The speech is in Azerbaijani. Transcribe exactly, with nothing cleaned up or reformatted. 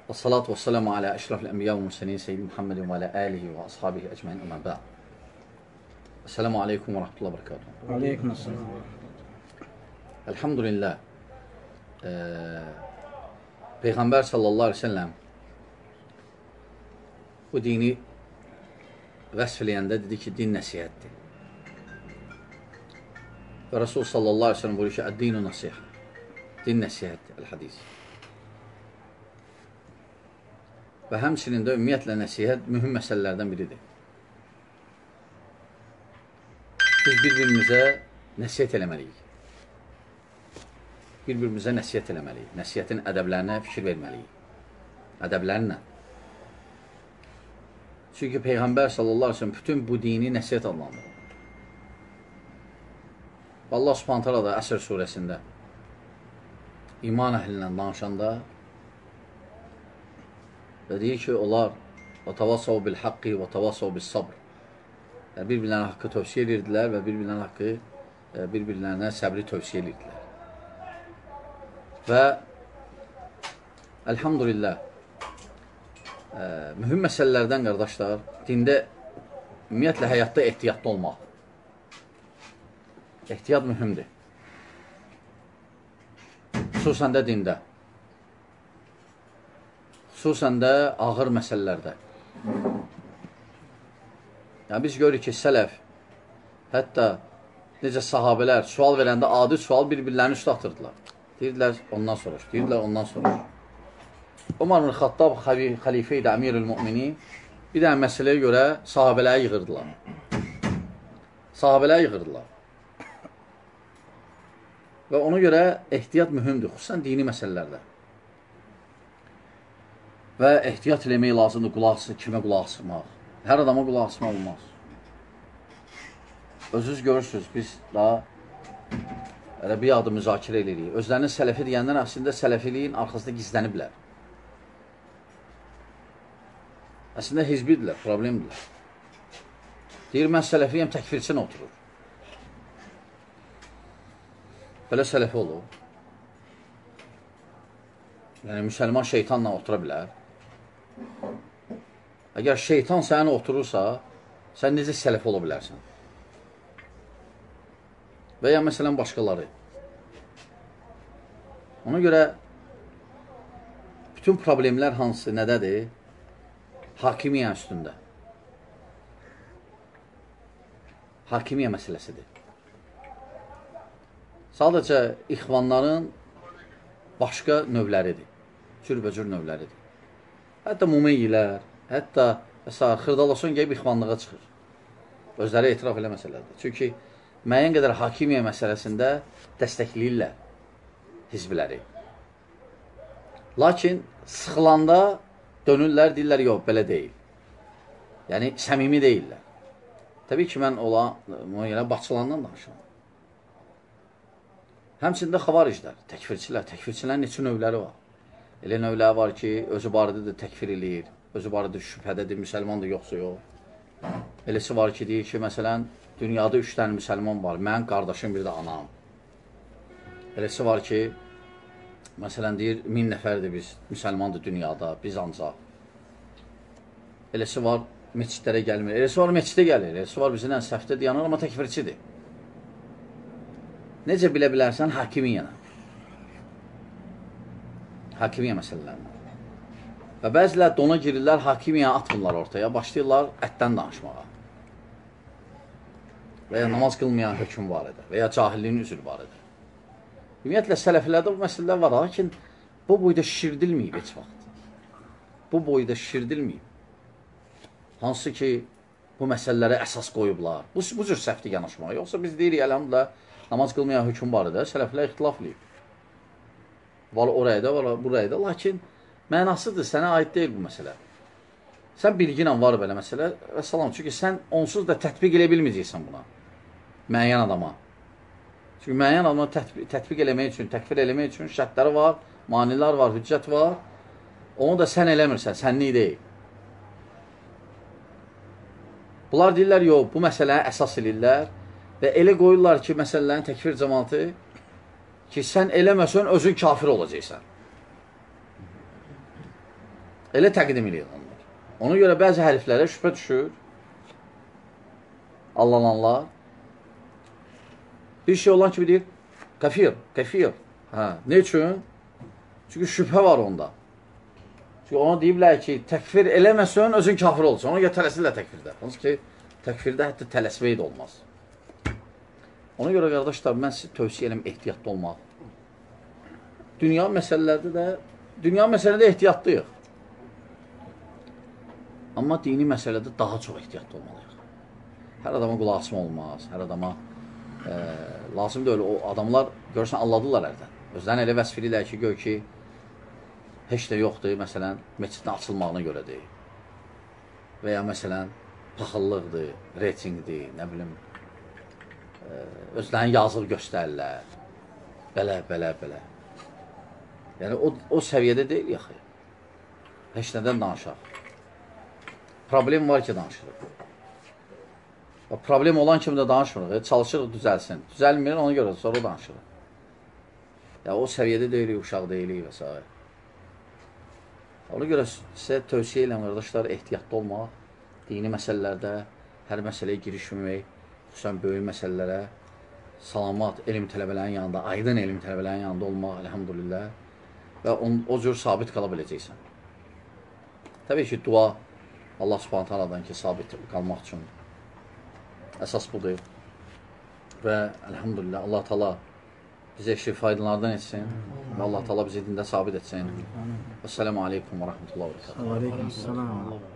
Və salatu və salamu alə əşrafil ənbiya və mürsəlin Seyyid Muhammedin və alə əlihi və ashabihi əcməin əmə bə'd. Esselamu aleykum və rahmetullah və barakatuhu. Aleykum əssalam. Elhamdülillah. E, Peyğəmbər sallallahu aleyhi ve sellem bu dini vəsf eləyəndə dedi ki, din nəsihətdir. Və Rasul sallallahu aleyhi ve sellem buyurur ki, əd-dinu nəsihə. Din nəsihətdir, el-hadis. Və həmçinin də ümumiyyətlə nəsihət mühüm məsələlərdən biridir. Biz bir-birimizə nəsihət eləməliyik. Bir-birimizə nəsihət eləməliyik. Nəsihətin ədəblərinə fikir verməliyik. Ədəblərinə. Çünki Peyğəmbər sallallahu aleyhi ve sellem bütün bu dini nəsihət adlandırır. Allah subhanət hala da Əsr surəsində iman əhlindən danışanda və deyir ki, onlar və tavasav bil haqqi və tavasav bil sabr. Bir-birlərinə haqqı tövsiyə edirdilər və bir-birlərinə haqqı, bir-birlərinə səbri tövsiyə edirdilər. Və elhamdülillah, mühüm məsələlərdən, qardaşlar, dində, ümumiyyətlə, həyatda ehtiyatlı olmaq. Ehtiyat mühümdür. Xüsusən də dində. Xüsusən də ağır məsələlərdə. Yəni, biz görürük ki, sələf, hətta necə sahabələr sual verəndə adi sual bir-birlərini üstə atırdılar. Deyirdilər, ondan soruş, deyirdilər, ondan soruş. Umar ibn Xattab xəlifə idi, əmirül müminin, bir dənə məsələyə görə sahabələri yığırdılar. Sahabələri yığırdılar. Və ona görə ehtiyat mühümdür, xüsusən dini məsələlərdə. Və ehtiyat eləmək lazımdır, qulaq asır, kimə qulaq asırmaq. Hər adama qulaq asmaq olmaz. Özünüz görürsünüz, biz daha elə bir adı müzakirə edirik. Özlərinin sələfi deyəndən əslində sələfiliyin arxasında gizləniblər. Əslində hizbidirlər, problemdirlər. Deyir, mən sələfiyəm, təkfirçin oturur. Belə sələfi olur. Yəni, müsəlman şeytanla otura bilər. Əgər şeytan səni oturursa, sən necə sələfi ola bilərsən? Və ya məsələn başqaları. Ona görə bütün problemlər hansı nədədir? Hakimiyyə üstündə. Hakimiyyə məsələsidir. Sadəcə ixvanların başqa növləridir. Cürbəcür növləridir. Hətta mumeyyilər, hətta xırdalasyon gəlib ixvanlığa çıxır. Özləri etiraf eləməsələrdir. Çünki müəyyən qədər hakimiyyə məsələsində dəstəkləyirlər hizbiləri. Lakin sıxılanda dönürlər, deyirlər, yox, belə deyil. Yəni, səmimi deyirlər. Təbii ki, mən ola, Baxçılandan danışıram. Həmçində xavariclər, təkfirçilər, təkfirçilərin neçə növləri var. Elə növləri var ki, özü barədə təkfir eləyir, özü barədə şübhədədir, müsəlmandır, yoxsa yox. Eləsi var ki, deyir ki, məsələn, dünyada üç dənə müsəlman var, mən, qardaşım, bir də anam. Eləsi var ki, məsələn, deyir, min nəfərdir biz, müsəlmandır dünyada, biz ancaq. Eləsi var, meçidlərə gəlmir, eləsi var, meçidə gəlir, eləsi var, bizimlə səhvdə dayanır, amma təkfirçidir. Necə bilə bilərsən? Hakimiyyənə. Hakimiyyə məsələlərinə. Və bəzilər dona girirlər, hakimiyyəni atmırlar ortaya, başlayırlar ətdən danışmağa. Və ya namaz qılmayan hökm var edir, və ya cahilliyin üzr var edir. Ümumiyyətlə, sələflərdə bu məsələlər var, lakin bu boyda şişirdilməyib heç vaxt. Bu boyda şişirdilməyib. Hansı ki, bu məsələlərə əsas qoyublar. Bu, bu cür səhvdir yanaşmağa. Yoxsa biz deyirik, əlhamdülillah, namaz qılmayan hökm var edir, sələflər ixtilaflıyıb. Var oraya da, var buraya da, lakin mənasıdır, sənə aid deyil bu məsələ. Sən bilginlə var belə məsələ və salam. Çünki sən onsuz da tətbiq elə bilməyəcəksən buna. Müəyyən adama. Çünki müəyyən adama tətbiq, tətbiq eləmək üçün, təkfir eləmək üçün şərtləri var, manilər var, hüccət var. Onu da sən eləmirsən, sənlik deyil. Bunlar deyirlər, yox, bu məsələyə əsas eləyirlər və elə qoyurlar ki, məsələlərin təkfir cəmaatı ki, sən eləməsən, özün kafir olacaqsan. Elə təqdim edir onlar. Ona görə bəzi hərflərə şübhə düşür. Allananlar. Bir şey olan kimi deyir, kafir, kafir. Hə, ne üçün? Çünki şübhə var onda. Çünki ona deyiblər ki, təkfir eləməsən, özün kafir olsun. Ona görə tələsirlər təkfirdə. Hansı ki, təkfirdə hətta tələsmək də olmaz. Ona görə, qardaşlar, mən sizə tövsiyə eləm ehtiyatlı olmaq. Dünya məsələlərdə də, dünya məsələdə ehtiyatlıyıq. Amma dini məsələdə daha çox ehtiyatlı olmalıyıq. Hər adama qulaq asma olmaz, hər adama e, lazım deyil. O adamlar, görürsən, anladılar hərdən. Özlərini elə vəsf edirlər ki, gör ki, heç də yoxdur, məsələn, meçidin açılmağına görədir. Və ya, məsələn, paxıllıqdır, reytingdir, nə bilim, e, özlərini yazıq göstərirlər. Belə, belə, belə. Yəni, o, o səviyyədə deyil, yaxı. Heç nədən danışaq. Problem var ki, danışırıq. Problem olan kimi də danışmırıq. Çalışırıq, düzəlsin. Düzəlmir, ona görə sonra danışırıq. Ya, o səviyyədə deyilik, uşaq deyilik və s. Ona görə sizə tövsiyə edirəm, qardaşlar, ehtiyatlı olmaq, dini məsələlərdə hər məsələyə girişməmək, xüsusən böyük məsələlərə, salamat elm tələbələrin yanında, aydın elm tələbələrin yanında olmaq, əlhamdülillah, və on, o cür sabit qala biləcəksən. Təbii ki, dua Allah Subhanahu taala'dan ki, sabit qalmaq üçün əsas budur. Və əlhamdülillah, Allah Taala bizə şifalardan etsin və Allah Taala bizi dində sabit etsin. Esselamu aleykum və rahmetullahi və bərəkatuhu. Aleyküm selam.